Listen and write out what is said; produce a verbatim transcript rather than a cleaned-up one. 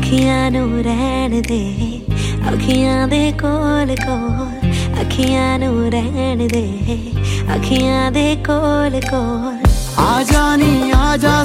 अखियां नू रहन दे, अखियां दे कोल कोल, अखियां नू रहन दे, अखियां दे कोल कोल। आजा नी आजा